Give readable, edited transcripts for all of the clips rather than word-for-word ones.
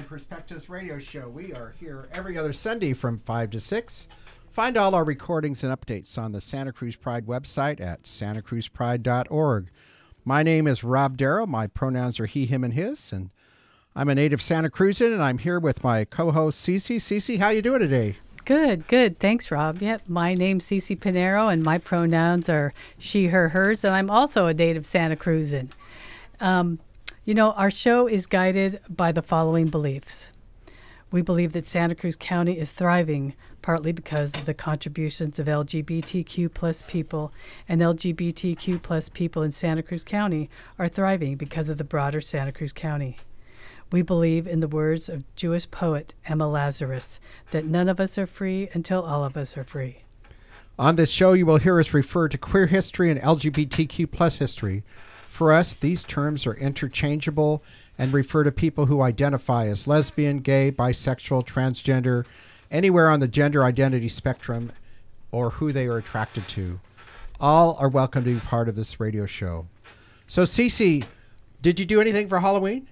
Pride Perspectives radio show. We are here every other Sunday from 5 to 6. Find all our recordings and updates on the Santa Cruz Pride website at santacruzpride.org. My name is Rob Darrow. My pronouns are he, him, and his, and I'm a native Santa Cruzan, and I'm here with my co-host, Cece. Cece, how you doing today? Good. Thanks, Rob. Yep, my name's Cece Pinero, and my pronouns are she, her, hers, and I'm also a native Santa Cruzan. Our show is guided by the following beliefs. We believe that Santa Cruz County is thriving, partly because of the contributions of LGBTQ plus people, and LGBTQ plus people in Santa Cruz County are thriving because of the broader Santa Cruz County. We believe in the words of Jewish poet Emma Lazarus, that none of us are free until all of us are free. On this show, you will hear us refer to queer history and LGBTQ plus history. For us, these terms are interchangeable and refer to people who identify as lesbian, gay, bisexual, transgender, anywhere on the gender identity spectrum, or who they are attracted to. All are welcome to be part of this radio show. So, Cece, did you do anything for Halloween?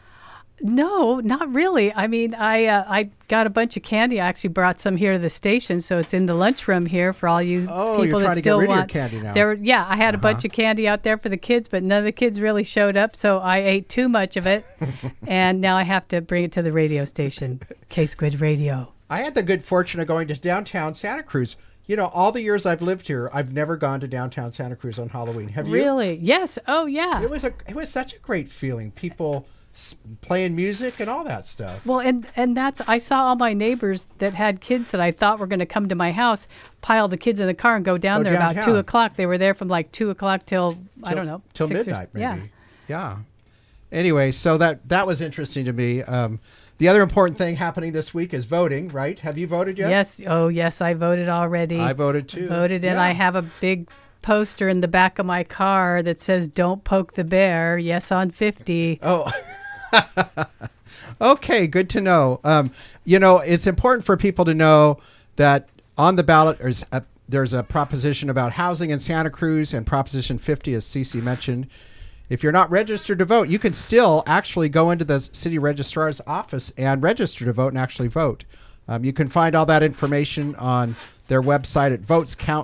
No, not really. I mean, I got a bunch of candy. I actually brought some here to the station, so it's in the lunchroom here for all you people you're trying that to get still rid want. of your candy now. I had a bunch of candy out there for the kids, but none of the kids really showed up, so I ate too much of it, and now I have to bring it to the radio station, K-Squid Radio. I had the good fortune of going to downtown Santa Cruz. You know, all the years I've lived here, I've never gone to downtown Santa Cruz on Halloween. Have you? Really? Yes. Oh, yeah. It was such a great feeling. People playing music and all that stuff. Well, and that's, I saw all my neighbors that had kids that I thought were going to come to my house, pile the kids in the car and go there downtown. About 2 o'clock. They were there from like 2 o'clock till I don't know. Till 6 midnight, maybe. Yeah. Anyway, so that was interesting to me. The other important thing happening this week is voting, right? Have you voted yet? Yes. Oh, yes, I voted already. I voted too. And I have a big poster in the back of my car that says, "Don't poke the bear. Yes on 50." Oh, okay. Good to know. It's important for people to know that on the ballot there's a proposition about housing in Santa Cruz, and Proposition 50, as Cece mentioned. If you're not registered to vote, you can still actually go into the city registrar's office and register to vote and actually vote. You can find all that information on their website at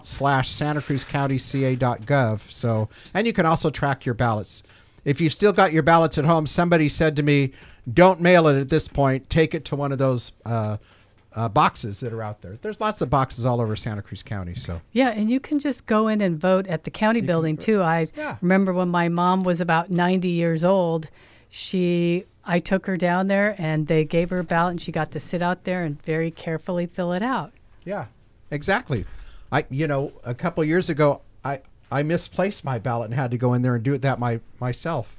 votescount/santacruzcountyca.gov. So, and you can also track your ballots. If you've still got your ballots at home, somebody said to me, don't mail it at this point. Take it to one of those boxes that are out there. There's lots of boxes all over Santa Cruz County. So yeah, and you can just go in and vote at the county building too. I remember when my mom was about 90 years old, I took her down there and they gave her a ballot and she got to sit out there and very carefully fill it out. Yeah, exactly. A couple years ago, I misplaced my ballot and had to go in there and do it myself.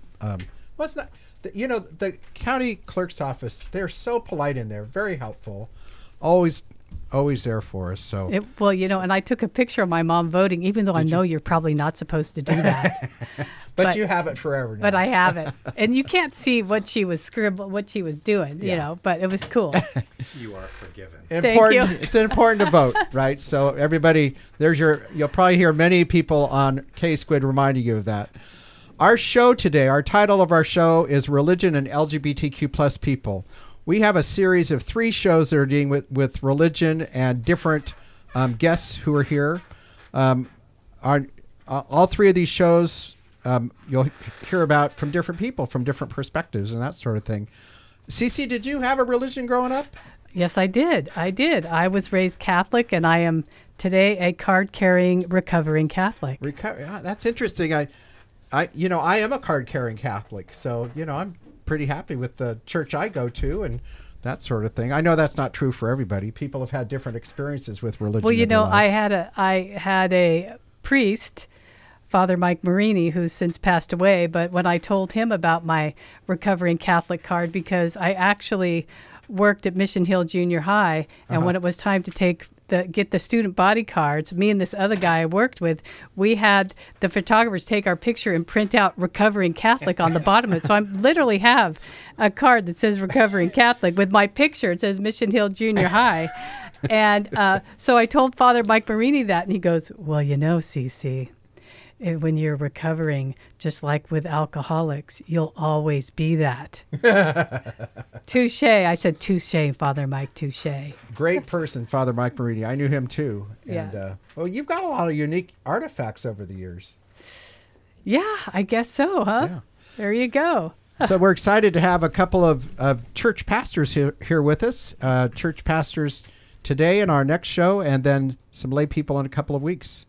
The county clerk's office, they're so polite in there, very helpful, always there for us. So and I took a picture of my mom voting, even though I know you're probably not supposed to do that. but you have it forever now. But I have it, and you can't see what she was doing, but it was cool. You are forgiven. Important. It's important to vote, right? So everybody, you'll probably hear many people on K-Squid reminding you of that. Our show today, our title of our show is Religion and LGBTQ plus People. We have a series of 3 shows that are dealing with religion and different guests who are here. All 3 of these shows you'll hear about from different people, from different perspectives and that sort of thing. Cece, did you have a religion growing up? Yes, I did. I was raised Catholic, and I am today a card-carrying, recovering Catholic. That's interesting. I am a card-carrying Catholic, so, I'm pretty happy with the church I go to and that sort of thing. I know that's not true for everybody. People have had different experiences with religion. Well, I had a priest, Father Mike Marini, who's since passed away, but when I told him about my recovering Catholic card, because I actually worked at Mission Hill Junior High, and when it was time to get the student body cards, me and this other guy I worked with, we had the photographers take our picture and print out Recovering Catholic on the bottom of it. So I literally have a card that says Recovering Catholic with my picture. It says Mission Hill Junior High. And so I told Father Mike Marini that, and he goes, well, Cece, when you're recovering, just like with alcoholics, you'll always be that. Touche. I said touche, Father Mike, touche. Great person, Father Mike Marini. I knew him too. Yeah. And well, you've got a lot of unique artifacts over the years. Yeah, I guess so, huh? Yeah. There you go. So we're excited to have a couple of church pastors here with us. Church pastors today in our next show, and then some lay people in a couple of weeks.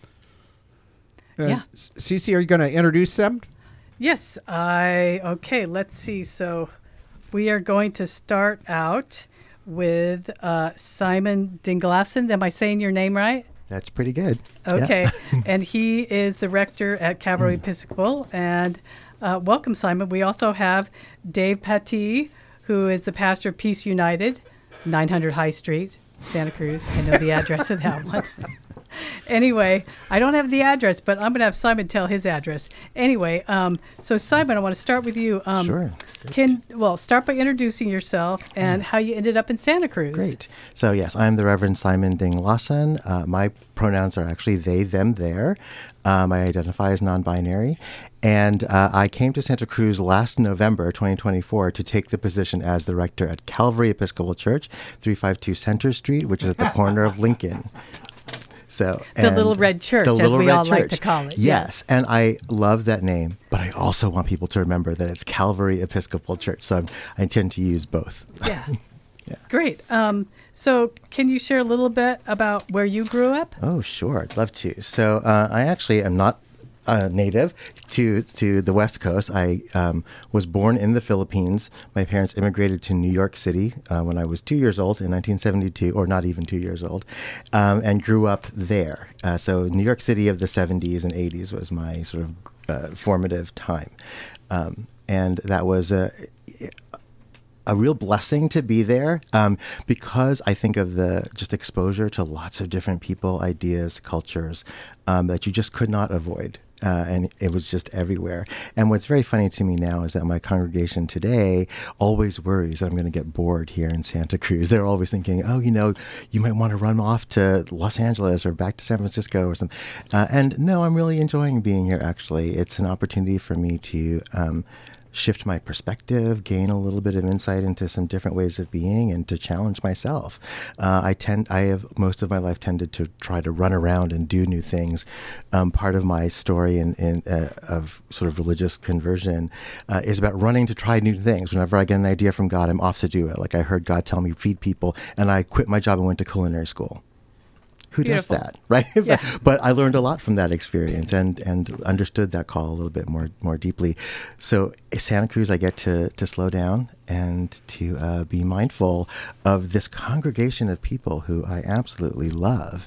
Yeah. Cece, are you going to introduce them? Yes, okay, let's see. So we are going to start out with Simon Dinglassen. Am I saying your name right? That's pretty good. Okay. Yeah. And he is the rector at Calvary Episcopal. And welcome, Simon. We also have Dave Pattee, who is the pastor of Peace United, 900 High Street, Santa Cruz. I know the address of that one. Anyway, I don't have the address, but I'm going to have Simon tell his address. Anyway, so Simon, I want to start with you. Sure. Start by introducing yourself and how you ended up in Santa Cruz. Great. So yes, I'm the Reverend Simon Dinglassen. My pronouns are actually they, them, their. I identify as non-binary. And I came to Santa Cruz last November 2024 to take the position as the rector at Calvary Episcopal Church, 352 Center Street, which is at the corner of Lincoln. So the Little Red Church, as we all like to call it. Yes, and I love that name, but I also want people to remember that it's Calvary Episcopal Church, so I intend to use both. Yeah. Yeah. Great. So can you share a little bit about where you grew up? Oh, sure. I'd love to. So I actually am not native to the West Coast. I was born in the Philippines. My parents immigrated to New York City when I was 2 years old in 1972, or not even 2 years old, and grew up there. So New York City of the 70s and 80s was my sort of formative time. And that was a real blessing to be there because I think of the just exposure to lots of different people, ideas, cultures that you just could not avoid. And it was just everywhere. And what's very funny to me now is that my congregation today always worries that I'm going to get bored here in Santa Cruz. They're always thinking, oh, you might want to run off to Los Angeles or back to San Francisco or something. And no, I'm really enjoying being here, actually. It's an opportunity for me to shift my perspective, gain a little bit of insight into some different ways of being, and to challenge myself. I have most of my life tended to try to run around and do new things. Part of my story of sort of religious conversion is about running to try new things. Whenever I get an idea from God, I'm off to do it. Like I heard God tell me feed people, and I quit my job and went to culinary school. Who Beautiful. does that, right? Yeah. But I learned a lot from that experience and understood that call a little bit more deeply. So Santa Cruz, I get to slow down and to be mindful of this congregation of people who I absolutely love.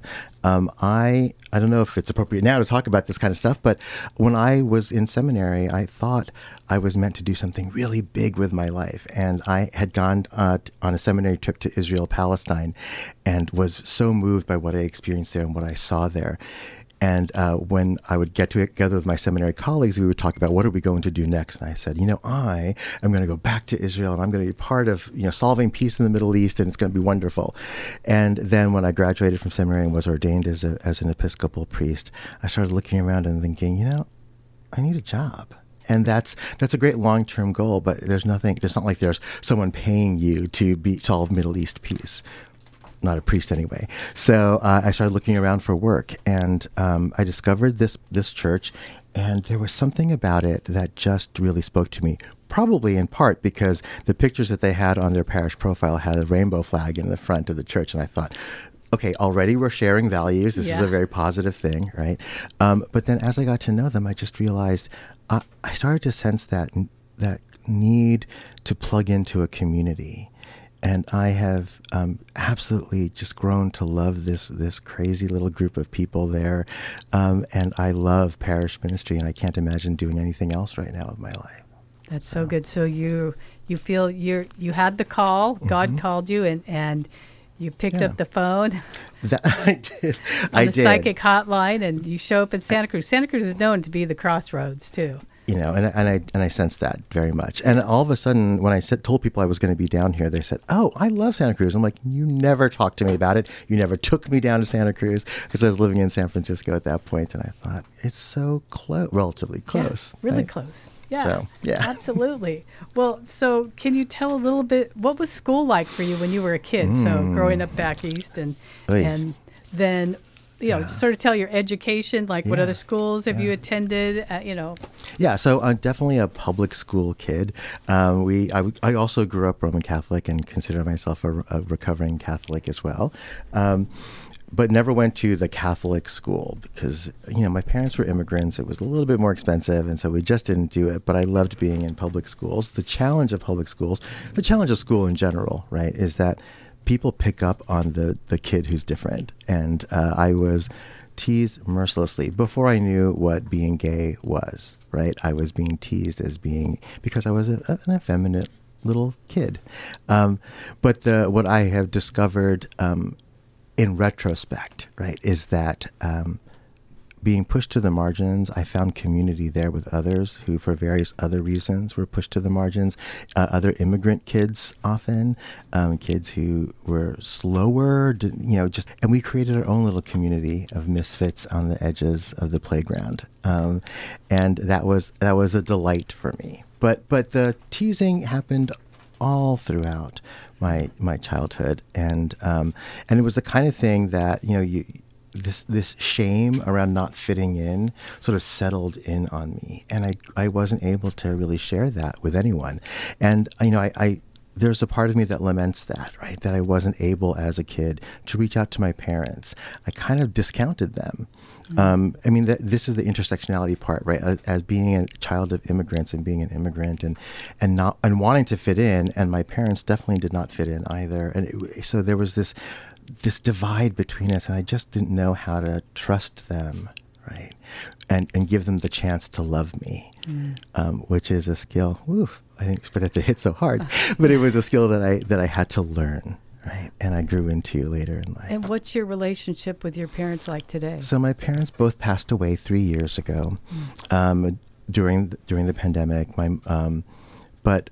I don't know if it's appropriate now to talk about this kind of stuff, but when I was in seminary, I thought I was meant to do something really big with my life. And I had gone on a seminary trip to Israel, Palestine, and was so moved by what I experienced there and what I saw there. And when I would get together with my seminary colleagues, we would talk about what are we going to do next. And I said, I am going to go back to Israel, and I'm going to be part of solving peace in the Middle East, and it's going to be wonderful. And then when I graduated from seminary and was ordained as an Episcopal priest, I started looking around and thinking, I need a job. And that's a great long-term goal, but it's not like there's someone paying you to solve Middle East peace. Not a priest anyway. So I started looking around for work, and I discovered this church, and there was something about it that just really spoke to me, probably in part because the pictures that they had on their parish profile had a rainbow flag in the front of the church, and I thought, okay, already we're sharing values. This is a very positive thing, right? But then as I got to know them, I just realized I started to sense that need to plug into a community. And I have absolutely just grown to love this crazy little group of people there. And I love parish ministry, and I can't imagine doing anything else right now with my life. That's so good. So you feel you had the call, God called you, and you picked up the phone. I did. On the psychic hotline, and you show up in Santa Cruz. Santa Cruz is known to be the crossroads, too. And I sensed that very much. And all of a sudden, when I told people I was going to be down here, they said, "Oh, I love Santa Cruz." I'm like, "You never talked to me about it. You never took me down to Santa Cruz," because I was living in San Francisco at that point, and I thought it's so close, relatively close, really right? close. Yeah, So, yeah. absolutely. Well, so can you tell a little bit, what was school like for you when you were a kid? So growing up back east, and then, just sort of tell your education, like what Yeah. other schools have you attended, Yeah, so I'm definitely a public school kid. I also grew up Roman Catholic and consider myself a recovering Catholic as well. But never went to the Catholic school because, my parents were immigrants. It was a little bit more expensive, and so we just didn't do it. But I loved being in public schools. The challenge of public schools, the challenge of school in general, right, is that people pick up on the kid who's different. And I was teased mercilessly before I knew what being gay was, right? I was being teased because I was an effeminate little kid. But what I have discovered in retrospect, right, is that being pushed to the margins, I found community there with others who, for various other reasons, were pushed to the margins. Other immigrant kids, often kids who were slower, and we created our own little community of misfits on the edges of the playground, and that was a delight for me. But the teasing happened all throughout my childhood, and it was the kind of thing that this shame around not fitting in sort of settled in on me, and I wasn't able to really share that with anyone. And I there's a part of me that laments that, right? That I wasn't able as a kid to reach out to my parents. I kind of discounted them. This is the intersectionality part, right? As being a child of immigrants and being an immigrant and wanting to fit in, and my parents definitely did not fit in either. And so there was this divide between us, and I just didn't know how to trust them, right? And give them the chance to love me, which is a skill. Oof, I didn't expect that to hit so hard, but it was a skill that I had to learn, right? And I grew into later in life. And what's your relationship with your parents like today? So my parents both passed away 3 years ago, during the pandemic. But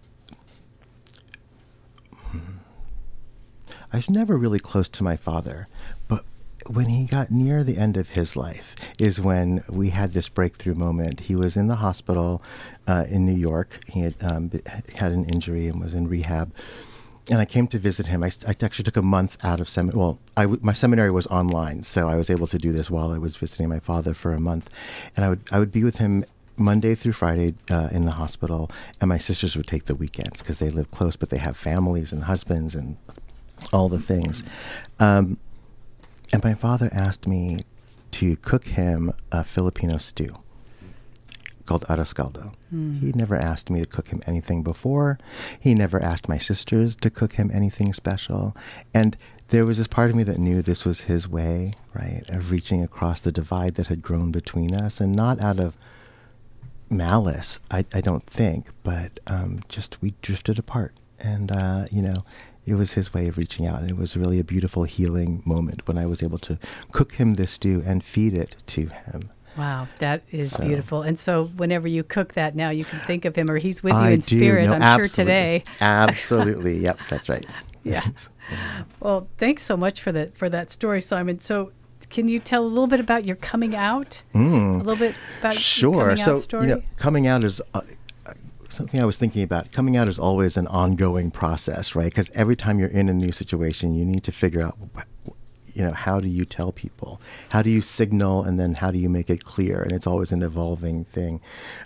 I was never really close to my father. But when he got near the end of his life is when we had this breakthrough moment. He was in the hospital in New York. He had had an injury and was in rehab. And I came to visit him. I actually took a month out of seminary. Well, my seminary was online, so I was able to do this while I was visiting my father for a month. And I would be with him Monday through Friday in the hospital, and my sisters would take the weekends because they live close, but they have families and husbands and all the things. And my father asked me to cook him a Filipino stew called arroz caldo. He never asked me to cook him anything before. He never asked my sisters to cook him anything special. And there was this part of me that knew this was his way, right, of reaching across the divide that had grown between us, and not out of malice, I don't think, but just we drifted apart. And, it was his way of reaching out, and it was really a beautiful healing moment when I was able to cook him this stew and feed it to him. Wow, that is beautiful. And so whenever you cook that now, you can think of him, or he's with you in spirit, I'm absolutely. sure today. Absolutely. Yep, that's right. Yeah. Well, thanks so much for that story, Simon. So can you tell a little bit about your coming out? A little bit about your coming out story? So, coming out is... something I was thinking about. Coming out is always an ongoing process, right? Because every time you're in a new situation, you need to figure out, how do you tell people? How do you signal, and then how do you make it clear? And it's always an evolving thing.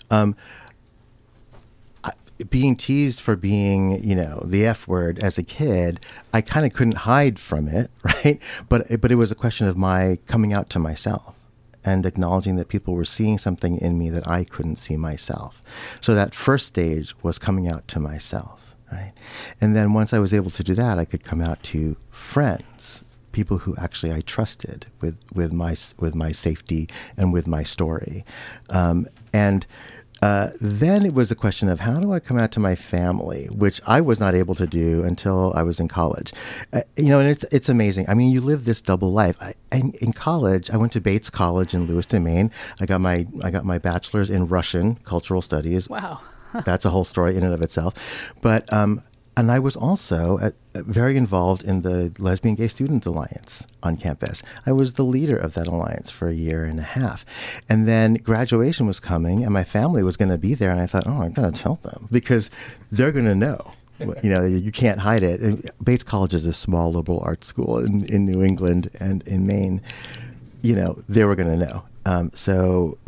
Being teased for being, the F word as a kid, I kind of couldn't hide from it, right? But it was a question of my coming out to myself and acknowledging that people were seeing something in me that I couldn't see myself. So that first stage was coming out to myself, right? And then once I was able to do that, I could come out to friends, people who actually I trusted with my safety and with my story. And then it was a question of how do I come out to my family, which I was not able to do until I was in college. And it's amazing. I mean, you live this double life. In college, I went to Bates College in Lewiston, Maine. I got my bachelor's in Russian cultural studies. Wow. That's a whole story in and of itself. But and I was also very involved in the Lesbian Gay Student Alliance on campus. I was the leader of that alliance for a year and a half. And then graduation was coming, and my family was going to be there. And I thought, I'm going to tell them because they're going to know. You can't hide it. And Bates College is a small liberal arts school in New England and in Maine. They were going to know. So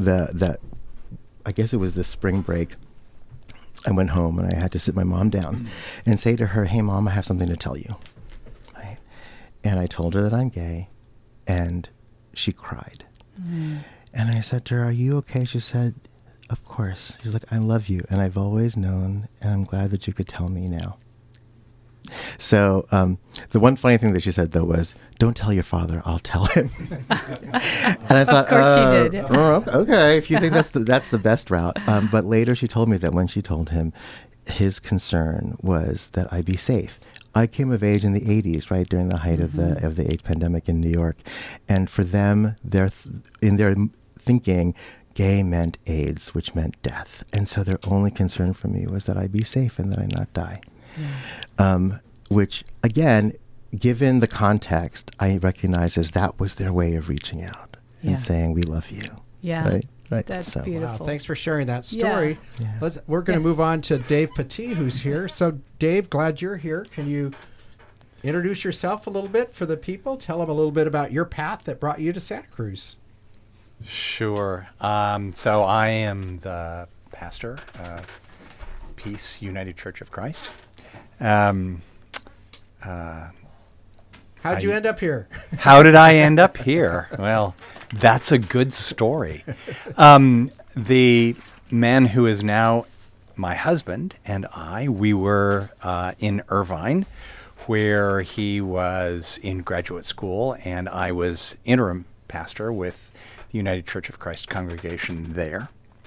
I guess it was the spring break. I went home and I had to sit my mom down and say to her, "Hey, Mom, I have something to tell you." Right? And I told her that I'm gay, and she cried. And I said to her, "Are you okay?" She said, "Of course." She's like, "I love you, and I've always known, and I'm glad that you could tell me now." So the one funny thing that she said, though, was, "Don't tell your father, I'll tell him." And I thought, of course she did. Okay, if you think that's the best route. But later she told me that when she told him, his concern was that I be safe. I came of age in the 80s, right, during the height of the AIDS pandemic in New York. And for them, in their thinking, gay meant AIDS, which meant death. And so their only concern for me was that I be safe and that I not die. Which, again, given the context, I recognize as that was their way of reaching out and saying, "We love you." Yeah. Right. That's so, beautiful. Wow, thanks for sharing that story. Yeah. We're going to move on to Dave Petit, who's here. So, Dave, glad you're here. Can you introduce yourself a little bit for the people? Tell them a little bit about your path that brought you to Santa Cruz. Sure. So I am the pastor of Peace United Church of Christ. How'd you end up here? How did I end up here? Well, that's a good story. The man who is now my husband and we were in Irvine, where he was in graduate school, and I was interim pastor with the United Church of Christ congregation there.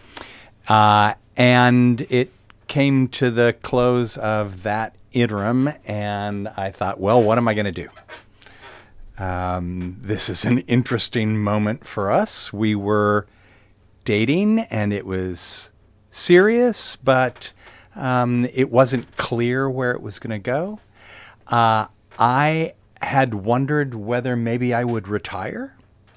And it came to the close of that interim, and I thought, well, what am I going to do? This is an interesting moment for us. We were dating, and it was serious, but it wasn't clear where it was going to go. I had wondered whether maybe I would retire.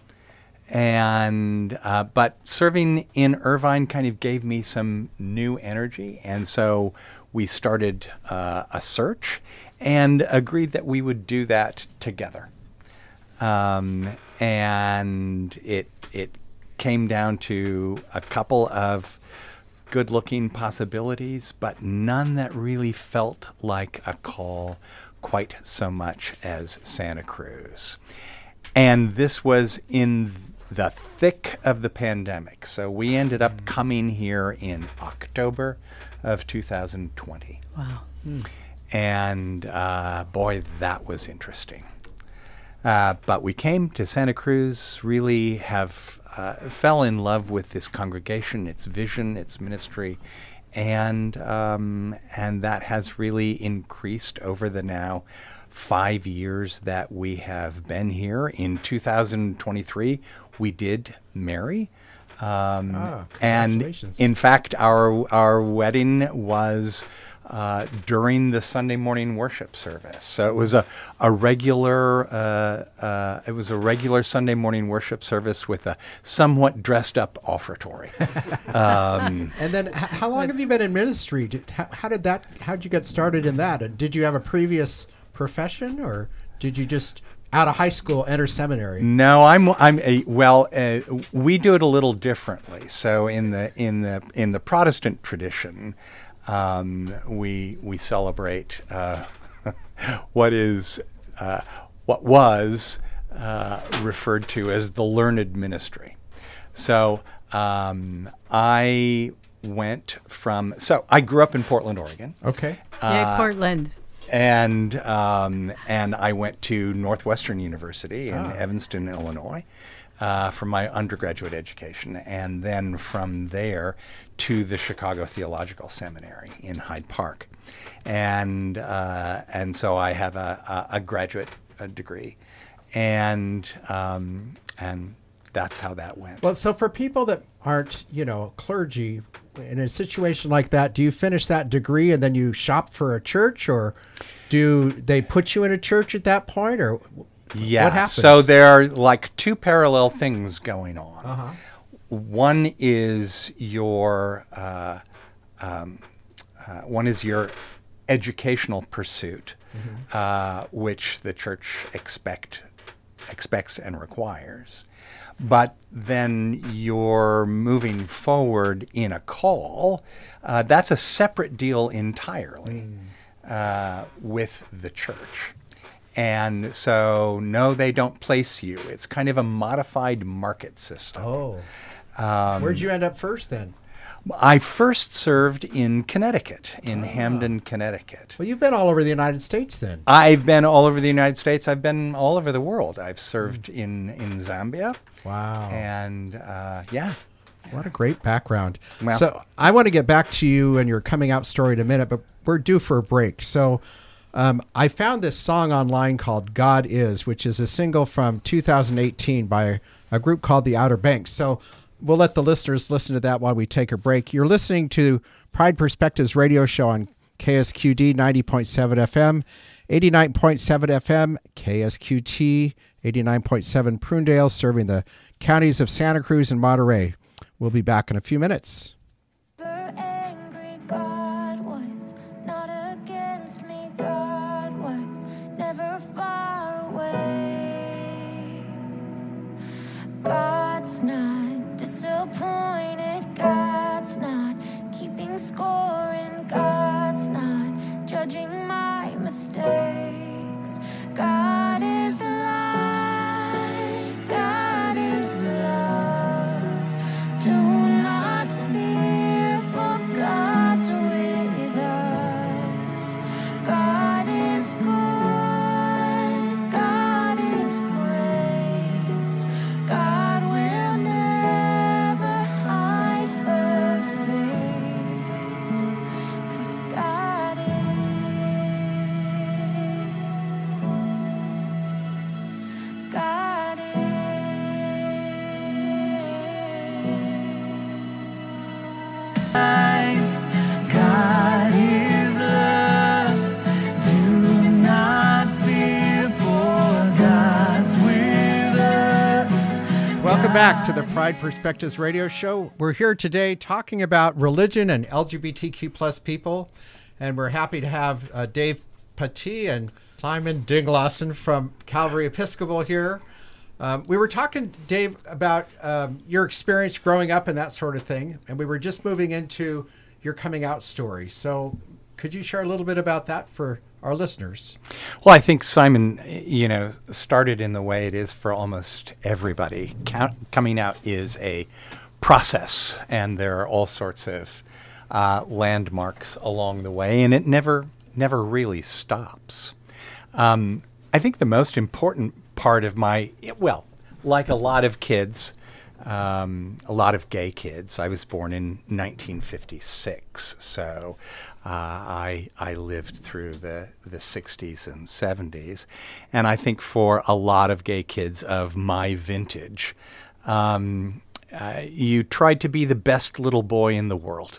And but serving in Irvine kind of gave me some new energy, and so we started a search and agreed that we would do that together. And it came down to a couple of good-looking possibilities, but none that really felt like a call quite so much as Santa Cruz. And this was in the thick of the pandemic. So we ended up coming here in October of 2020. Wow. And boy, that was interesting. But we came to Santa Cruz, really fell in love with this congregation, its vision, its ministry, and that has really increased over the now 5 years that we have been here. In 2023, we did marry. And in fact, our wedding was during the Sunday morning worship service. So it was a regular Sunday morning worship service with a somewhat dressed up offertory. And then, how long have you been in ministry? How'd you get started in that? Did you have a previous profession, or did you just out of high school enter seminary? No, we do it a little differently. So in the Protestant tradition, we celebrate what was referred to as the learned ministry. So I grew up in Portland, Oregon. Okay. Yay, Portland. And I went to Northwestern University in Evanston, Illinois. for my undergraduate education, and then from there to the Chicago Theological Seminary in Hyde Park, and so I have a graduate degree, and that's how that went. Well, so for people that aren't, clergy, in a situation like that, do you finish that degree and then you shop for a church, or do they put you in a church at that point, or Yeah. what happens? So there are like two parallel things going on. Uh-huh. One is your educational pursuit, which the church expects and requires. But then you're moving forward in a call. That's a separate deal entirely with the church. And so, no, they don't place you. It's kind of a modified market system. Oh. Where'd you end up first then? I first served in Connecticut, in Hamden, Connecticut. Well, you've been all over the United States then. I've been all over the United States. I've been all over the world. I've served in Zambia. Wow. And, yeah. What a great background. Well- So I want to get back to you and your coming out story in a minute, but we're due for a break. So I found this song online called God Is, which is a single from 2018 by a group called the Outer Banks. So we'll let the listeners listen to that while we take a break. You're listening to Pride Perspectives radio show on KSQD 90.7 FM, 89.7 FM, KSQT 89.7 Prunedale, serving the counties of Santa Cruz and Monterey. We'll be back in a few minutes. Angry God was not against me. God was never far away. God's not disappointed. God's not keeping score, and God's not judging my mistakes. God is light. God is love. Do not fear, for God's with us. God is good. God is grace. God will never hide her face, 'cause God is. God is. God is love. Do not fear, for God's with us. Welcome back to the Pride Perspectives radio show. We're here today talking about religion and LGBTQ plus people, and we're happy to have Dave Pattee and Simon Dinglausen from Calvary Episcopal here. We were talking, Dave, about your experience growing up and that sort of thing, and we were just moving into your coming out story. So could you share a little bit about that for our listeners? Well, I think Simon, started in the way it is for almost everybody. Coming out is a process, and there are all sorts of landmarks along the way, and it never really stops. I think the most important part of like a lot of kids, a lot of gay kids. I was born in 1956, so I lived through the 60s and 70s, and I think for a lot of gay kids of my vintage, you tried to be the best little boy in the world,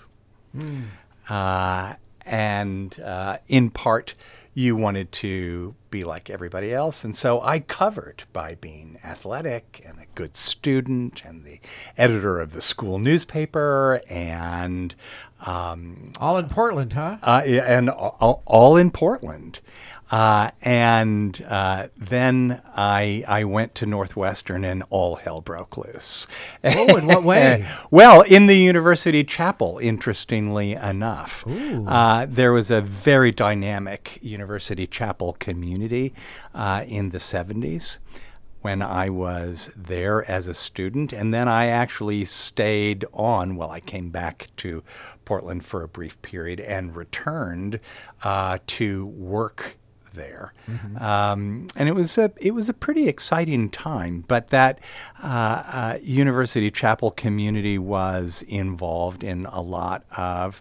and in part, you wanted to be like everybody else. And so I covered by being athletic and a good student and the editor of the school newspaper and All in Portland, huh? and all in Portland. And then I went to Northwestern and all hell broke loose. Oh, in what way? Well, in the university chapel, interestingly enough. There was a very dynamic university chapel community in the 70s when I was there as a student. And then I actually stayed on. Well, I came back to Portland for a brief period and returned to work there, and it was a pretty exciting time. But that University Chapel community was involved in a lot of.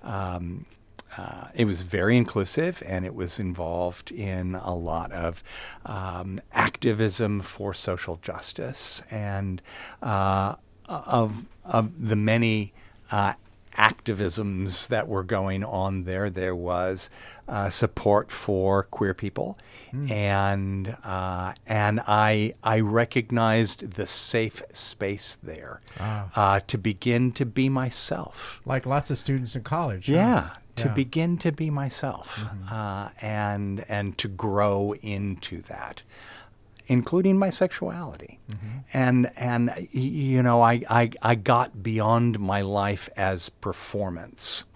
It was very inclusive, and it was involved in a lot of activism for social justice, and of the many activisms that were going on there was support for queer people, and I recognized the safe space there to begin to be myself. Like lots of students in college. Yeah. Huh? To Yeah. begin to be myself, and to grow into that, including my sexuality, and you know, I got beyond my life as performance,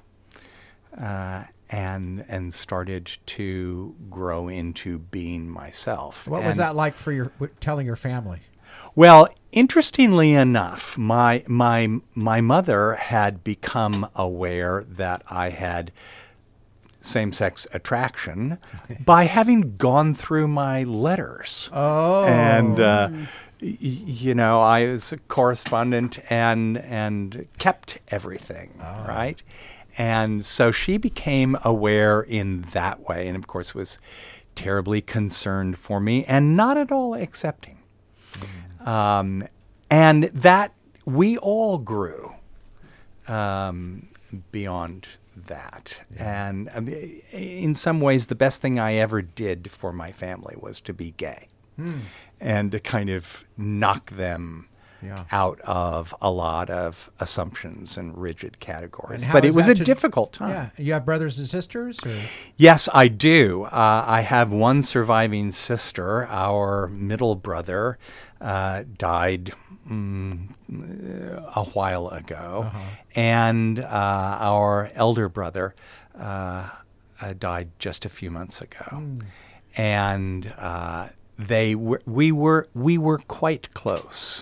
and started to grow into being myself. What was And- that like for telling your family? Well, interestingly enough, my mother had become aware that I had same-sex attraction by having gone through my letters. Oh. And you know, I was a correspondent and kept everything, right? And so she became aware in that way, and of course was terribly concerned for me and not at all accepting. And that we all grew beyond that. And I mean, in some ways, the best thing I ever did for my family was to be gay and to kind of knock them out of a lot of assumptions and rigid categories. And how But it is was that a difficult time. Yeah. You have brothers and sisters? Or? Yes, I do. I have one surviving sister. Our middle brother died a while ago, and our elder brother died just a few months ago, and we were quite close,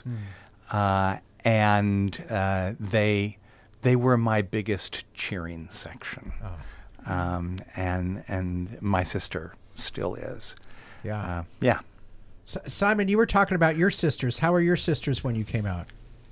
and they were my biggest cheering section. And my sister still is. Yeah. Yeah. Simon, you were talking about your sisters. How were your sisters when you came out?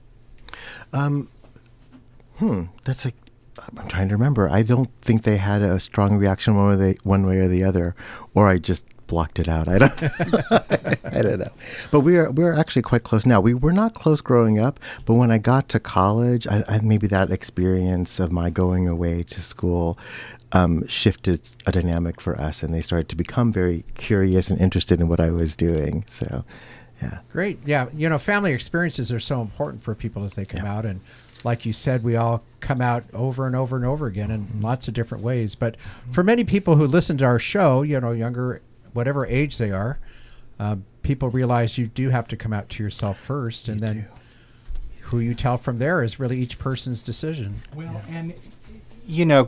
That's I'm trying to remember. I don't think they had a strong reaction one way or the other, or I just blocked it out. I don't I don't know. But we're actually quite close now. We were not close growing up, but when I got to college, I maybe that experience of my going away to school shifted a dynamic for us, and they started to become very curious and interested in what I was doing. So, yeah. Great. Yeah. You know, family experiences are so important for people as they come out. And like you said, we all come out over and over and over again in lots of different ways. But for many people who listen to our show, you know, younger, whatever age they are, people realize you do have to come out to yourself first. And then who you tell from there is really each person's decision. Well, and, you know,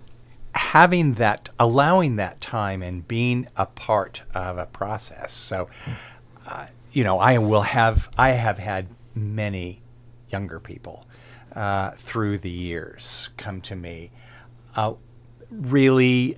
allowing that time and being a part of a process. So, you know, I have had many younger people through the years come to me, really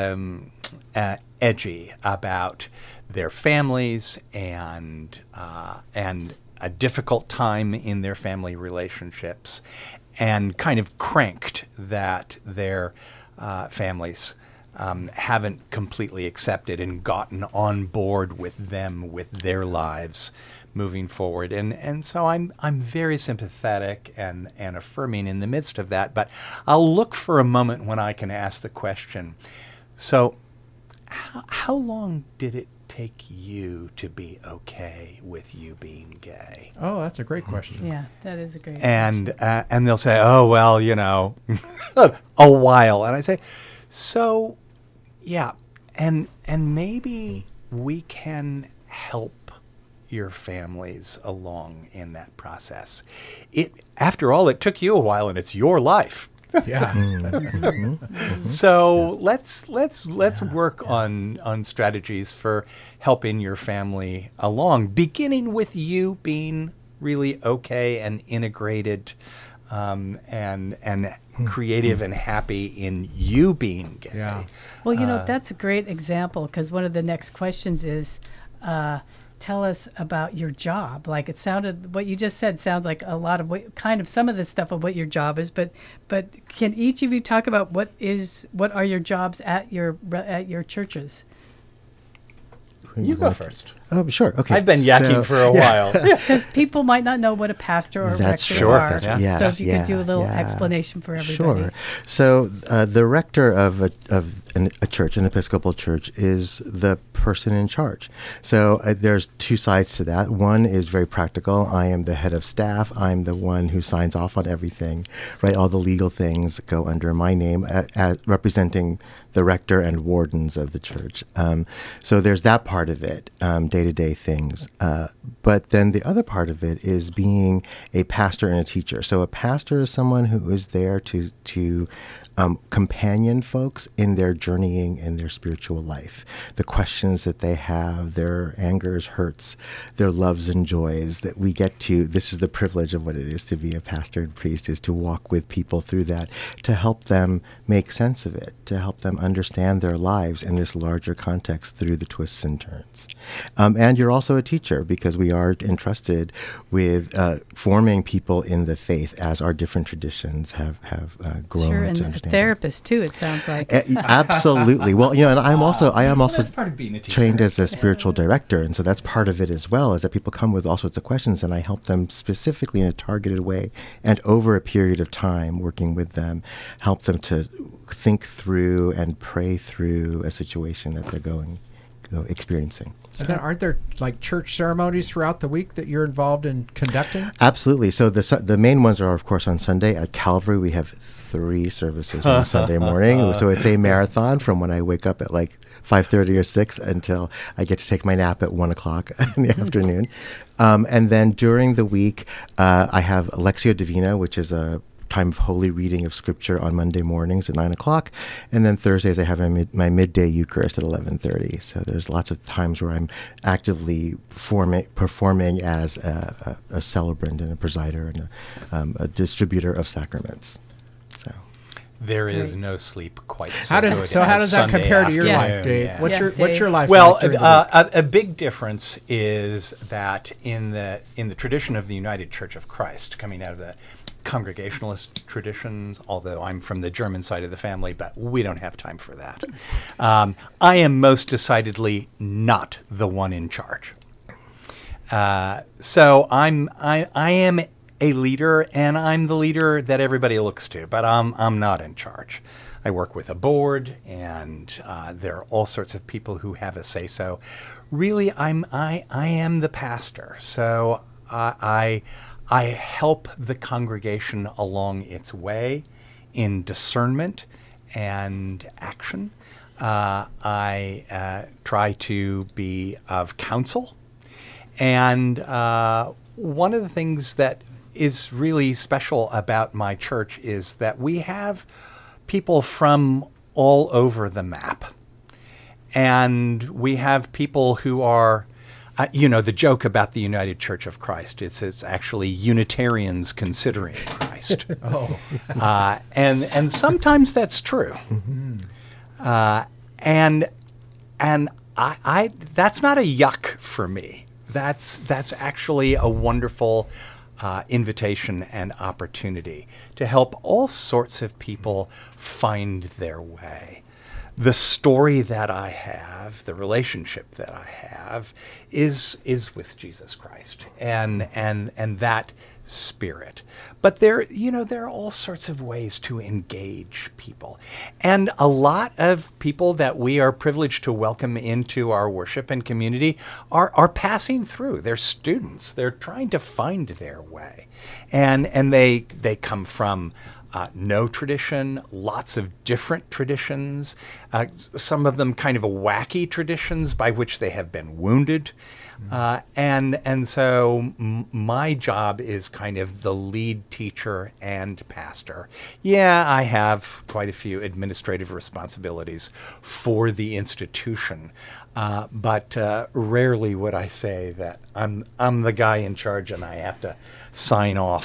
edgy about their families and a difficult time in their family relationships, and kind of cranked that their families haven't completely accepted and gotten on board with them, with their lives moving forward. And so I'm very sympathetic and affirming in the midst of that. But I'll look for a moment when I can ask the question, so how long did it take you to be okay with you being gay? Oh, that's a great question. Yeah, that is a great And they'll say, oh, well, you know, a while. And I say, so, yeah, and maybe we can help your families along in that process. After all, it took you a while, and it's your life. Yeah. So let's work on strategies for helping your family along, beginning with you being really okay and integrated and creative and happy in you being gay. Yeah. Well, that's a great example, because one of the next questions is, tell us about your job. Like, it sounded, what you just said sounds like a lot of some of the stuff of what your job is, but can each of you talk about what are your jobs at your churches? You go first. Oh, sure. Okay. I've been yakking for a while. Because people might not know what a pastor or a That's rector sure. are. Yeah. Yes, So if you could do a little yeah. explanation for everybody. Sure. So the rector of a church, an Episcopal church, is the person in charge. So there's two sides to that. One is very practical. I am the head of staff. I'm the one who signs off on everything, right? All the legal things go under my name, representing the rector and wardens of the church. So there's that part of it, day-to-day things. But then the other part of it is being a pastor and a teacher. So a pastor is someone who is there to companion folks in their journeying in their spiritual life. The questions that they have, their angers, hurts, their loves and joys that we get to. This is the privilege of what it is to be a pastor and priest, is to walk with people through that, to help them make sense of it, to help them understand their lives in this larger context through the twists and turns. And you're also a teacher, because we are entrusted with forming people in the faith as our different traditions have grown Sure, to and a understand. therapist too, it sounds like. Absolutely. Well, and I am also That's part of being a teacher. trained as a spiritual director, and so that's part of it as well, is that people come with all sorts of questions, and I help them specifically in a targeted way and over a period of time, working with them, help them to think through and pray through a situation that they're experiencing. And then aren't there like church ceremonies throughout the week that you're involved in conducting? Absolutely. So the main ones are, of course, on Sunday. At Calvary, we have 3 services on Sunday morning. So it's a marathon from when I wake up at like 5:30 or 6 until I get to take my nap at 1 o'clock in the afternoon. And then during the week, I have Lectio Divina, which is a time of holy reading of Scripture on Monday mornings at 9 o'clock. And then Thursdays, I have my midday Eucharist at 11:30. So there's lots of times where I'm actively performing as a celebrant and a presider and a distributor of sacraments. So There is no sleep quite so How good does as that Sunday compare to your afternoon. life, Dave? Yeah. What's Yeah, what's your Dave. life Well, like during the week? a big difference is that in the tradition of the United Church of Christ, coming out of the Congregationalist traditions, although I'm from the German side of the family, but we don't have time for that. I am most decidedly not the one in charge. So I am a leader, and I'm the leader that everybody looks to, but I'm not in charge. I work with a board, and there are all sorts of people who have a say-so. Really, I am the pastor, so I help the congregation along its way in discernment and action. I try to be of counsel. And one of the things that is really special about my church is that we have people from all over the map. And we have people who are, the joke about the United Church of Christ, it's actually Unitarians considering Christ. And sometimes that's true. And I that's not a yuck for me. That's actually a wonderful invitation and opportunity to help all sorts of people find their way. The story that I have, the relationship that I have, is with Jesus Christ and that spirit. But there are all sorts of ways to engage people. And a lot of people that we are privileged to welcome into our worship and community are passing through. They're students. They're trying to find their way. And they come from no tradition, lots of different traditions, some of them kind of wacky traditions by which they have been wounded. And so my job is kind of the lead teacher and pastor. Yeah, I have quite a few administrative responsibilities for the institution, but rarely would I say that I'm the guy in charge and I have to sign off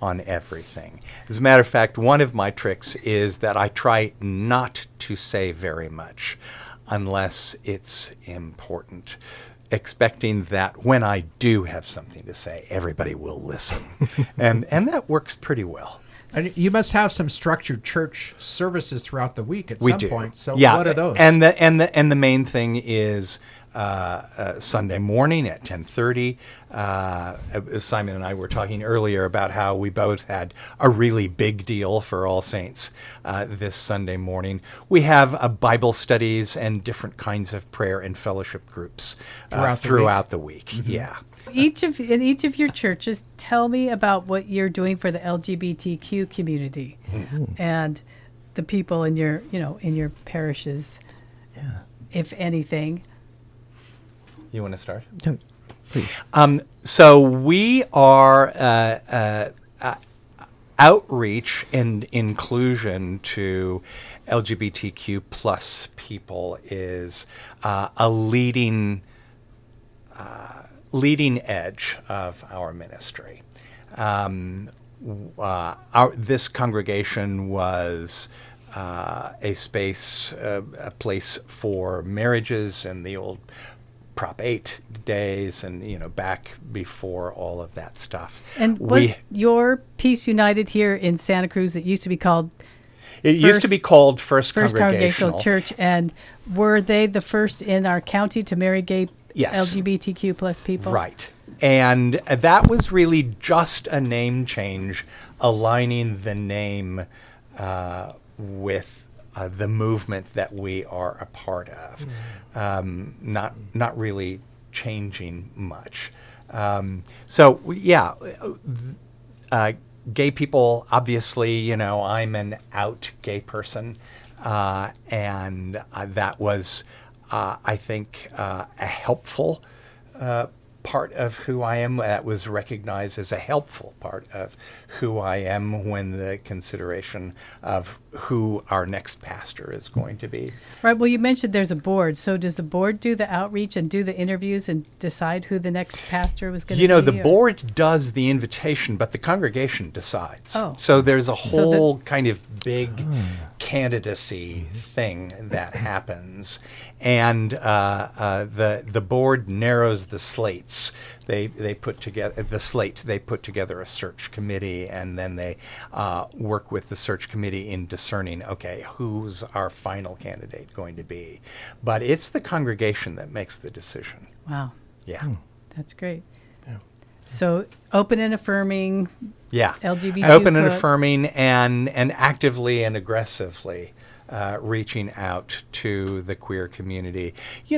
on everything. As a matter of fact, one of my tricks is that I try not to say very much unless it's important, expecting that when I do have something to say, everybody will listen. and that works pretty well. And you must have some structured church services throughout the week at We some do. point. So Yeah, what are those? And the main thing is Sunday morning at 10:30. Simon and I were talking earlier about how we both had a really big deal for All Saints this Sunday morning. We have Bible studies and different kinds of prayer and fellowship groups throughout the week. Mm-hmm. Yeah. In each of your churches, tell me about what you're doing for the LGBTQ community and the people in your parishes, if anything. You want to start? No, please. So we are outreach and inclusion to LGBTQ plus people is a leading edge of our ministry. This congregation was a place for marriages in the old Prop 8 days, and back before all of that stuff. And was your Peace United here in Santa Cruz? It used to be called First Congregational Church, and were they the first in our county to marry gay LGBTQ plus people? Right. And that was really just a name change, aligning the name with the movement that we are a part of. Not really changing much. Gay people, obviously, I'm an out gay person, and that was, I think, a helpful part of who I am. That was recognized as a helpful part of who I am when the consideration of who our next pastor is going to be. Right. Well, you mentioned there's a board. So does the board do the outreach and do the interviews and decide who the next pastor was going to be? The board does the invitation, but the congregation decides. Oh. So there's a whole kind of big candidacy thing that happens. And the board narrows the slates. They put together the slate. They put together a search committee, and then they work with the search committee in discerning, okay, who's our final candidate going to be? But it's the congregation that makes the decision. Wow. Yeah. That's great. Yeah. So open and affirming. Yeah. LGBT. Open and affirming, and actively and aggressively reaching out to the queer community.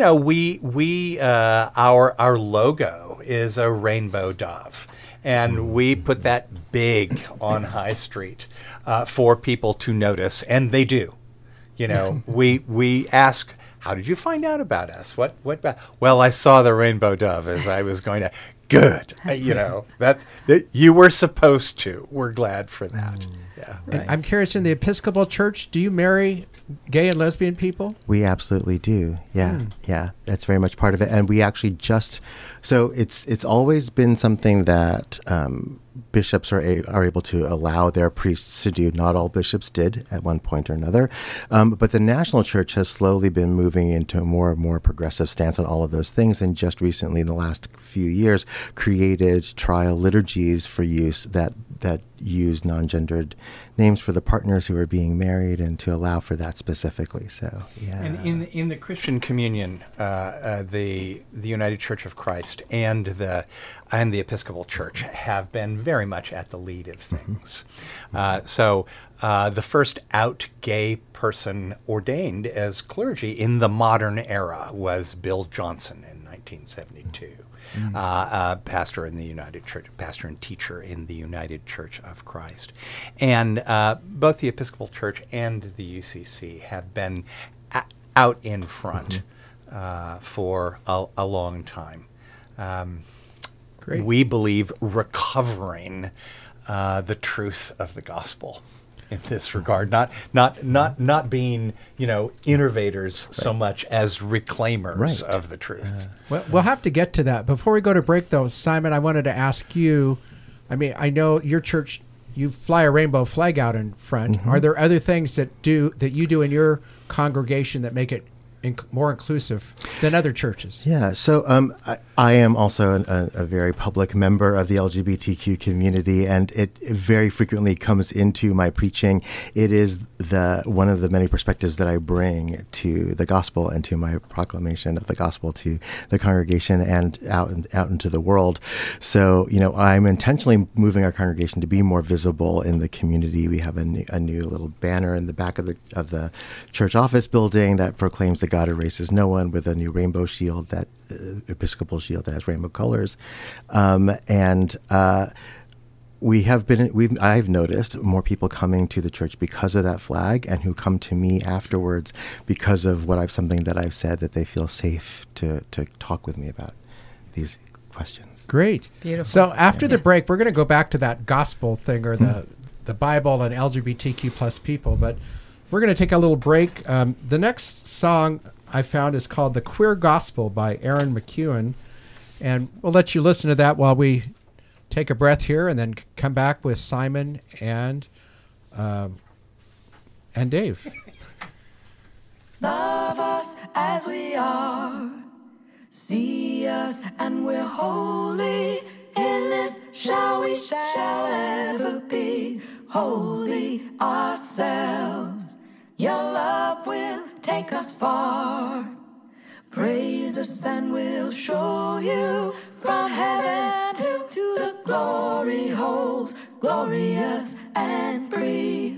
Our logo is a rainbow dove, and we put that big on High Street for people to notice, and they do. We ask, how did you find out about us? What? Well, I saw the rainbow dove as I was going to. Good. That you were supposed to. We're glad for that. Yeah. Right. And I'm curious, in the Episcopal Church, do you marry gay and lesbian people? We absolutely do. Yeah. Yeah. That's very much part of it. And we actually so it's always been something that bishops are able to allow their priests to do. Not all bishops did at one point or another. But the national church has slowly been moving into a more and more progressive stance on all of those things. And just recently, in the last few years, created trial liturgies for use that use non-gendered names for the partners who are being married, and to allow for that specifically. So, yeah. And in the Christian Communion, the United Church of Christ and the Episcopal Church have been very much at the lead of things. So the first out gay person ordained as clergy in the modern era was Bill Johnson in 1972. Pastor in the United Church, pastor and teacher in the United Church of Christ. And both the Episcopal Church and the UCC have been out in front for a long time. Great. We believe recovering the truth of the gospel in this regard, not being innovators so much as reclaimers of the truth. Well, we'll have to get to that. Before we go to break, though, Simon, I wanted to ask you. I mean, I know your church you fly a rainbow flag out in front. Mm-hmm. Are there other things that you do in your congregation that make it more inclusive than other churches? Yeah, so I am also a very public member of the LGBTQ community, and it very frequently comes into my preaching. It is one of the many perspectives that I bring to the gospel and to my proclamation of the gospel to the congregation and out into the world. So, I'm intentionally moving our congregation to be more visible in the community. We have a new little banner in the back of the church office building that proclaims that God erases no one, with a new rainbow shield, that Episcopal shield that has rainbow colors, and I've noticed more people coming to the church because of that flag, and who come to me afterwards because of something that I've said, that they feel safe to talk with me about these questions. Great. Beautiful. So after the break, we're going to go back to that gospel thing, or the Bible and LGBTQ plus people, but we're going to take a little break. The next song I found is called The Queer Gospel by Aaron McEwen, and we'll let you listen to that while we take a breath here, and then come back with Simon and Dave. Love us as we are. See us and we're holy. In this we shall ever be holy ourselves. Your love will take us far. Praise us and we'll show you from heaven to the glory holes, glorious and free.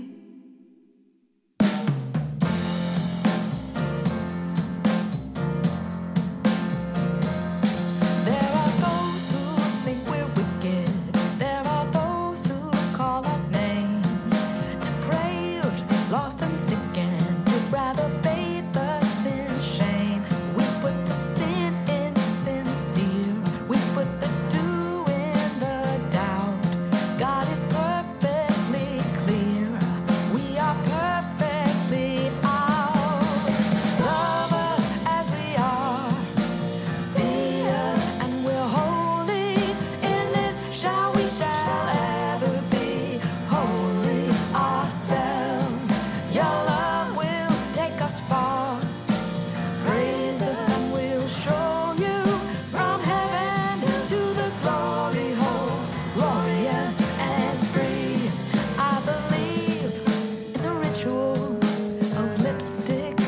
There are those who think we're wicked. There are those who call us names. Depraved, lost and sickened, would rather bathe us in shame. We put the sin in sincere. We put the do in the doubt. God is perfectly clear. We are perfectly out. Love us as we are. See us and we're holy. In this we shall ever be holy ourselves. Your love will take us far. Praise us and we'll show you from heaven to the glory holes, glorious and free. I believe in the ritual of lipstick,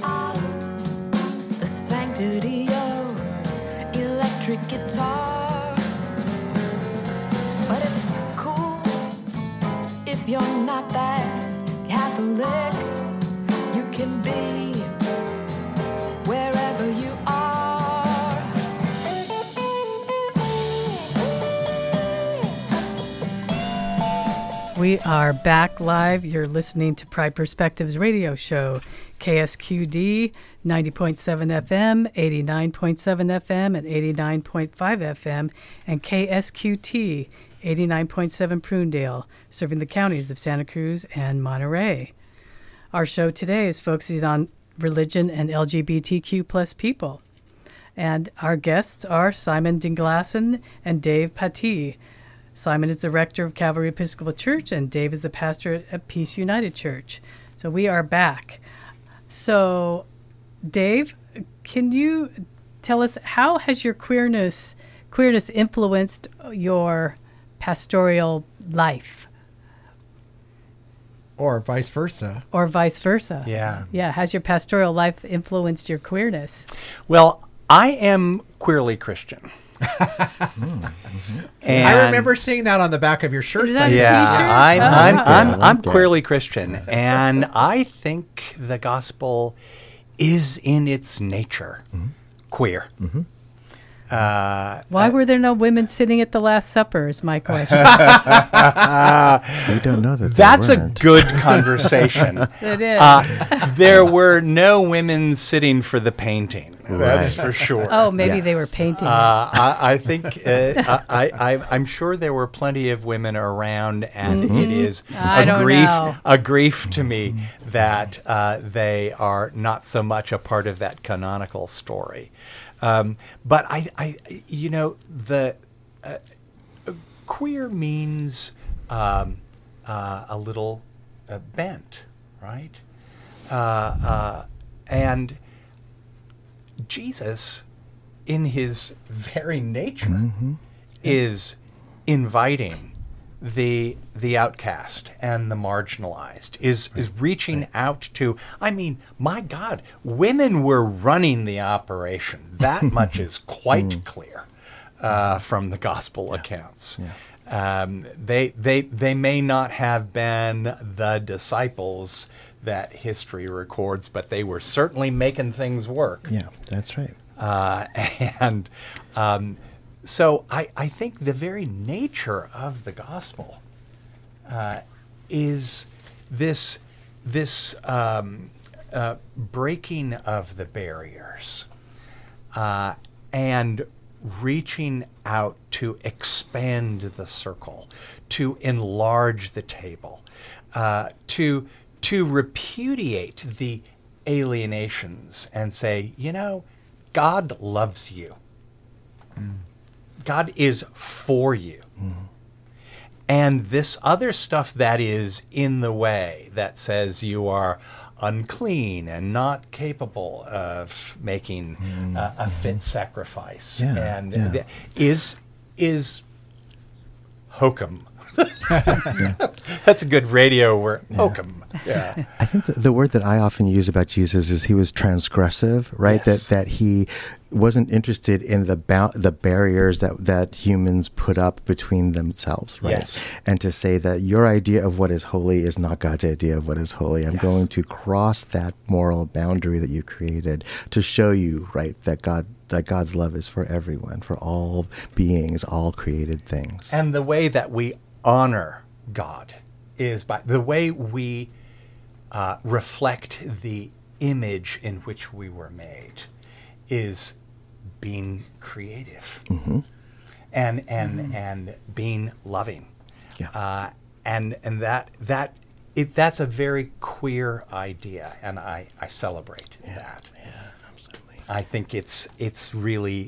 the sanctity of electric guitar. But it's cool if you're not that Catholic. You can be wherever you are. We are back live. You're listening to Pride Perspectives radio show, KSQD 90.7 FM, 89.7 FM, and 89.5 FM, and KSQT 89.7 Prunedale, serving the counties of Santa Cruz and Monterey. Our show today is focusing on religion and LGBTQ plus people. And our guests are Simon Dinglassen and Dave Pattee. Simon is the rector of Calvary Episcopal Church, and Dave is the pastor at Peace United Church. So we are back. So, Dave, can you tell us, how has your queerness influenced your pastoral life? Or vice versa. Or vice versa? Yeah. Yeah, has your pastoral life influenced your queerness? Well, I am queerly Christian. And I remember seeing that on the back of your shirt. Is that Simon. a Yeah, t-shirt? I'm queerly Christian, and I think the gospel is in its nature queer. Why were there no women sitting at the Last Supper is my question. We don't know that. That's they a weren't. good conversation. It is. There were no women sitting for the painting. That's for sure. Oh, maybe they were painting. I think I'm sure there were plenty of women around, and it is I don't know. a grief to me that they are not so much a part of that canonical story. But the queer means a little bent, right? And Jesus, in his very nature, is inviting the outcast and the marginalized, is reaching out to, I mean, my God, women were running the operation. That much is quite clear from the gospel accounts. They may not have been the disciples that history records, but they were certainly making things work. Yeah, that's right. So I think the very nature of the gospel is this breaking of the barriers and reaching out to expand the circle, to enlarge the table, to repudiate the alienations and say, God loves you. God is for you. And this other stuff that is in the way, that says you are unclean and not capable of making a fit sacrifice, is hokum. That's a good radio word. Hokum. Yeah. I think the word that I often use about Jesus is he was transgressive, right? Yes. That he wasn't interested in the barriers that humans put up between themselves, right? Yes. And to say that your idea of what is holy is not God's idea of what is holy. I'm going to cross that moral boundary that you created to show you, right, that God's love is for everyone, for all beings, all created things. And the way that we honor God is by the way we reflect the image in which we were made is being creative and being loving. Yeah. And that's a very queer idea, and I celebrate that. Yeah, absolutely. I think it's really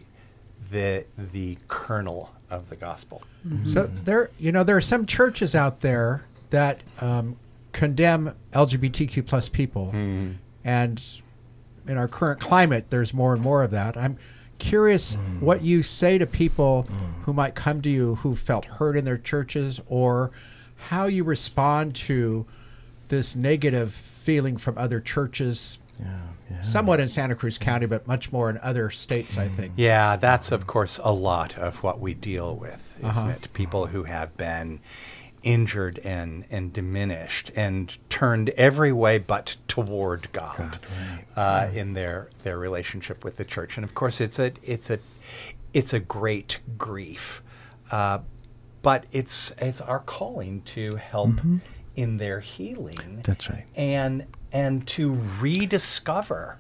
the kernel of the gospel. So there are some churches out there that condemn LGBTQ plus people, and in our current climate, there's more and more of that. I'm curious what you say to people who might come to you who felt hurt in their churches, or how you respond to this negative feeling from other churches. Somewhat in Santa Cruz County, but much more in other states, I think. Yeah, that's, of course, a lot of what we deal with, isn't it? People who have been injured and diminished and turned every way but toward God, in their relationship with the church. And, of course, it's a great grief. But it's our calling to help in their healing. That's right. And to rediscover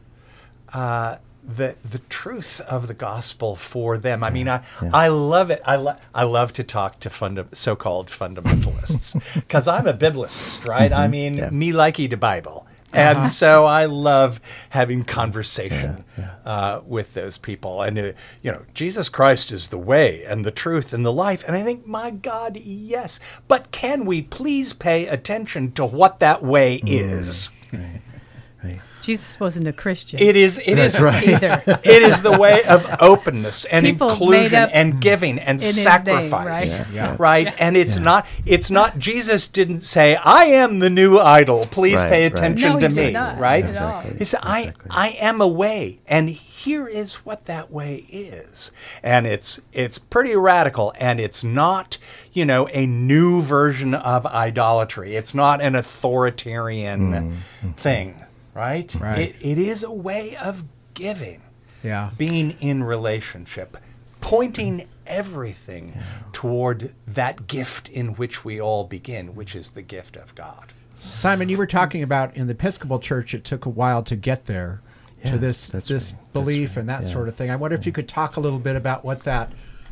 the truth of the gospel for them. I mean, I love it. I love to talk to so-called fundamentalists because I'm a biblicist, right? I mean, me likey the Bible. And so I love having conversation with those people. And, Jesus Christ is the way and the truth and the life. And I think, my God, yes. But can we please pay attention to what that way is? Right. Jesus wasn't a Christian. It is right. either. It is the way of openness and People made inclusion up and giving and in his sacrifice. name, right? Right? And it's not Jesus didn't say, I am the new idol. Please Right, pay right. attention No, to he me. did not. Right? Not at all. Exactly. He said, Exactly. I am a way, and here is what that way is. And it's pretty radical, and it's not, a new version of idolatry. It's not an authoritarian thing, right? Right. It is a way of giving, Yeah. being in relationship, pointing everything toward that gift in which we all begin, which is the gift of God. Simon, you were talking about in the Episcopal Church, it took a while to get there, to this that's this right. belief That's right. and that Yeah. sort of thing. I wonder if you could talk a little bit about what that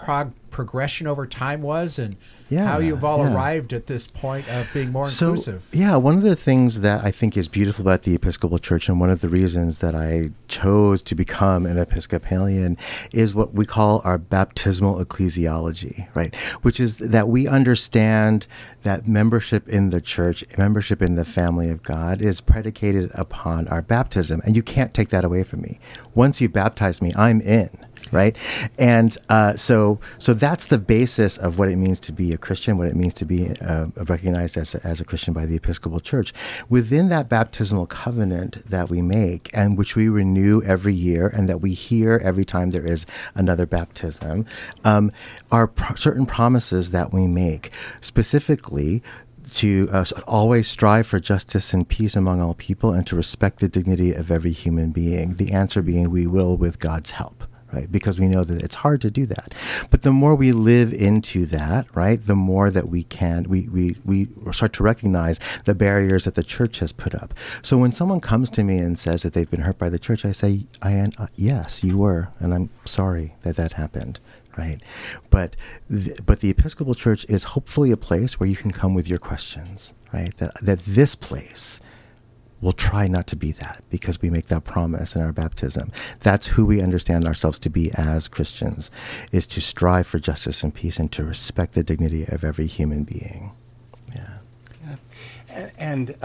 progression over time was, and Yeah, how you've all yeah. arrived at this point of being more inclusive. Yeah, one of the things that I think is beautiful about the Episcopal Church, and one of the reasons that I chose to become an Episcopalian, is what we call our baptismal ecclesiology, right? Which is that we understand that membership in the church, membership in the family of God, is predicated upon our baptism. And you can't take that away from me. Once you baptize me, I'm in. Right. And so that's the basis of what it means to be a Christian, what it means to be recognized as a Christian by the Episcopal Church. Within that baptismal covenant that we make, and which we renew every year, and that we hear every time there is another baptism, are certain promises that we make, specifically to always strive for justice and peace among all people, and to respect the dignity of every human being. The answer being, we will with God's help. Right, because we know that it's hard to do that. But the more we live into that, right, the more that we start to recognize the barriers that the church has put up. So when someone comes to me and says that they've been hurt by the church, I say, yes, you were, and I'm sorry that happened. Right, but the Episcopal Church is hopefully a place where you can come with your questions. Right, that this place will try not to be that, because we make that promise in our baptism. That's who we understand ourselves to be as Christians, is to strive for justice and peace and to respect the dignity of every human being. Yeah. And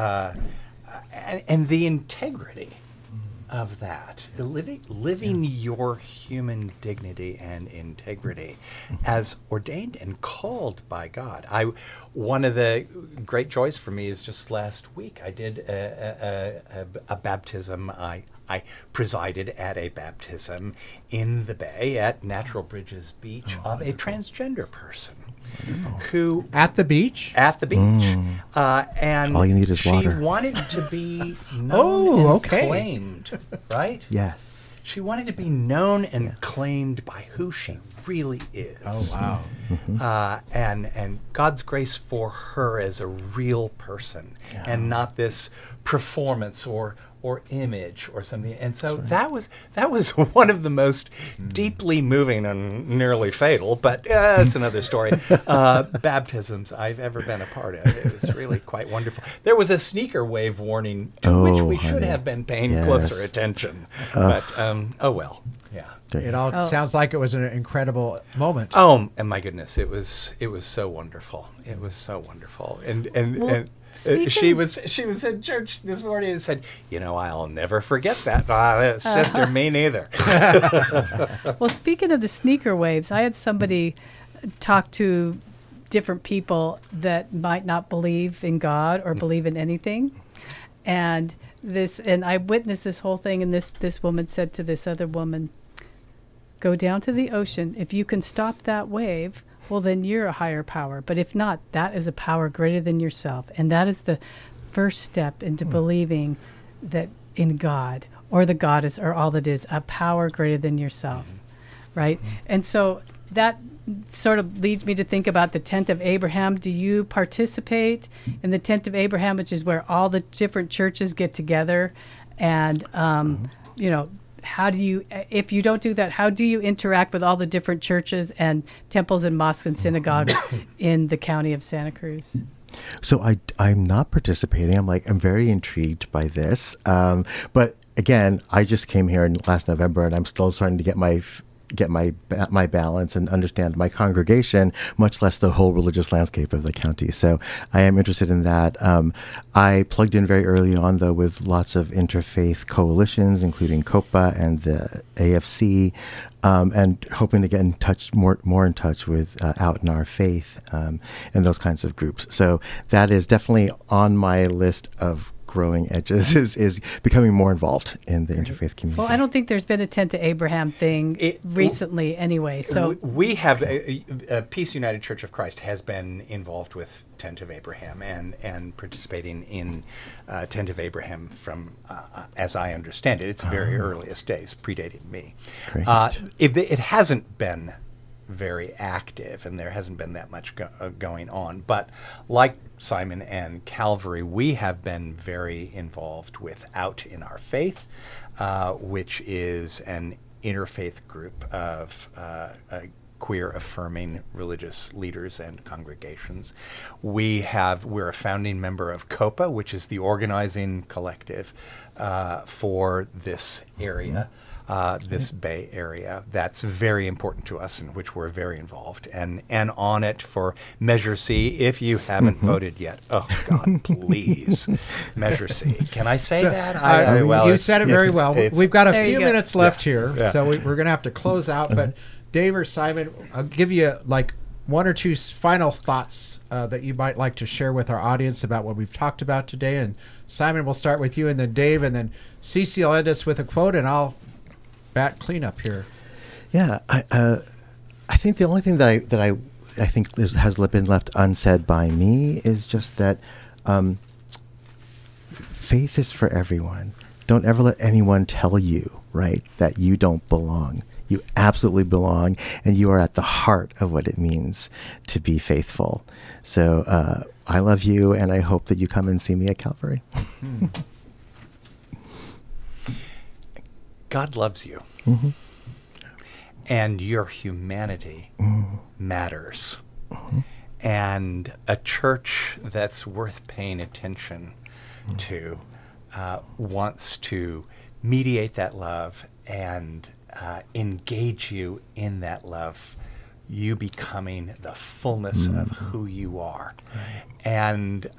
the integrity of that, living your human dignity and integrity as ordained and called by God. One of the great joys for me is just last week I did a baptism. I presided at a baptism in the Bay at Natural Bridges Beach of a transgender person. Who At the beach? At the beach, and All you need is she water. wanted to be known and claimed, right? Yes. She wanted to be known and claimed by who she really is. Oh, wow. And God's grace for her as a real person, and not this performance or image or something. And so that was one of the most deeply moving and nearly fatal, but that's another story, baptisms I've ever been a part of. It was really quite wonderful. There was a sneaker wave warning to which we should have been paying closer attention. But oh well. Yeah. It all sounds like it was an incredible moment. Oh, and my goodness, it was so wonderful. It was so wonderful. And she was in church this morning and said, I'll never forget that. Sister, me neither. Well, speaking of the sneaker waves, I had somebody talk to different people that might not believe in God or believe in anything. And I witnessed this whole thing, and this woman said to this other woman, go down to the ocean. If you can stop that wave, well, then you're a higher power. But if not, that is a power greater than yourself. And that is the first step into believing that in God, or the God is, or all that is, a power greater than yourself, right? And so that sort of leads me to think about the Tent of Abraham. Do you participate in the Tent of Abraham, which is where all the different churches get together? And, how do you, if you don't do that, how do you interact with all the different churches and temples and mosques and synagogues in the county of Santa Cruz? So I'm not participating. I'm very intrigued by this. But again, I just came here last November, and I'm still trying to get my balance and understand my congregation, much less the whole religious landscape of the county. So I am interested in that. I plugged in very early on, though, with lots of interfaith coalitions, including COPA and the AFC, and hoping to get in touch, more in touch with Out in Our Faith and those kinds of groups. So that is definitely on my list of growing edges, is becoming more involved in the interfaith community. Well, I don't think there's been a Tent to Abraham thing recently anyway. So we have Peace United Church of Christ has been involved with Tent of Abraham and participating in Tent of Abraham from, as I understand it, its very earliest days, predating me. Great. It hasn't been very active, and there hasn't been that much going on. But like Simon and Calvary, we have been very involved with Out in Our Faith, which is an interfaith group of queer affirming religious leaders and congregations. We're a founding member of COPA, which is the organizing collective for this area. This Bay Area. That's very important to us, in which we're very involved, and on it for Measure C. If you haven't voted yet, oh God, please, Measure C. Can I say that? You said it very well. We've got a There you few go. minutes left here, Yeah. so we're going to have to close out. But Dave or Simon, I'll give you like one or two final thoughts that you might like to share with our audience about what we've talked about today. And Simon, we'll start with you, and then Dave, and then Cece will end us with a quote, and I'll bat cleanup here. Yeah, I think the only thing that I think has been left unsaid by me is just that faith is for everyone. Don't ever let anyone tell you, right, that you don't belong. You absolutely belong, and you are at the heart of what it means to be faithful. So I love you, and I hope that you come and see me at Calvary. God loves you, and your humanity matters. And a church that's worth paying attention to wants to mediate that love and engage you in that love, you becoming the fullness of who you are. And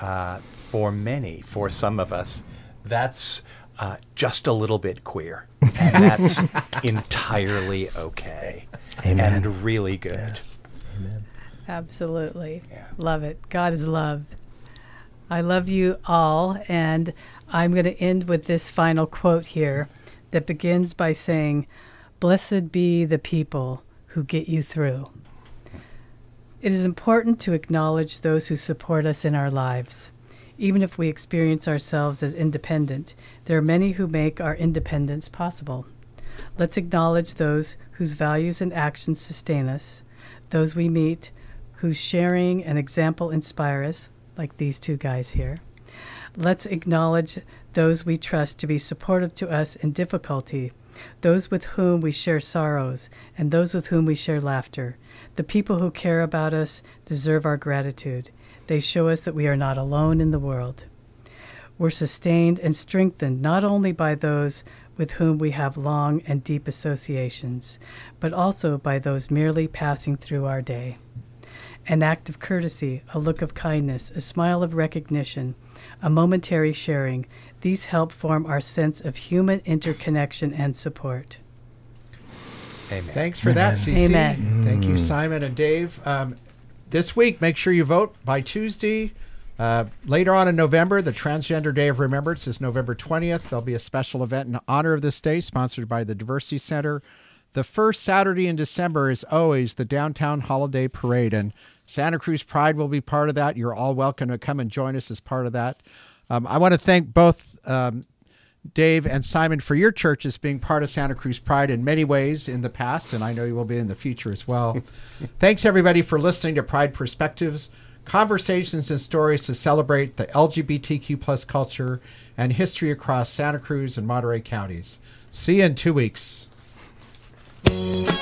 for some of us, that's just a little bit queer, and that's entirely okay. Amen. And really good. Yes. Amen. Absolutely. Yeah. Love it. God is love. I love you all, and I'm going to end with this final quote here that begins by saying, "Blessed be the people who get you through." It is important to acknowledge those who support us in our lives. Even if we experience ourselves as independent, there are many who make our independence possible. Let's acknowledge those whose values and actions sustain us, those we meet whose sharing and example inspire us, like these two guys here. Let's acknowledge those we trust to be supportive to us in difficulty, those with whom we share sorrows, and those with whom we share laughter. The people who care about us deserve our gratitude. They show us that we are not alone in the world. We're sustained and strengthened not only by those with whom we have long and deep associations, but also by those merely passing through our day. An act of courtesy, a look of kindness, a smile of recognition, a momentary sharing, these help form our sense of human interconnection and support. Amen. Thanks for that, Cece. Amen. Thank you, Simon and Dave. This week, make sure you vote by Tuesday. Later on in November, the Transgender Day of Remembrance is November 20th. There'll be a special event in honor of this day, sponsored by the Diversity Center. The first Saturday in December is always the Downtown Holiday Parade, and Santa Cruz Pride will be part of that. You're all welcome to come and join us as part of that. I want to thank both Dave and Simon for your churches being part of Santa Cruz Pride in many ways in the past, and I know you will be in the future as well. Thanks, everybody, for listening to Pride Perspectives, conversations and stories to celebrate the LGBTQ plus culture and history across Santa Cruz and Monterey counties. See you in 2 weeks.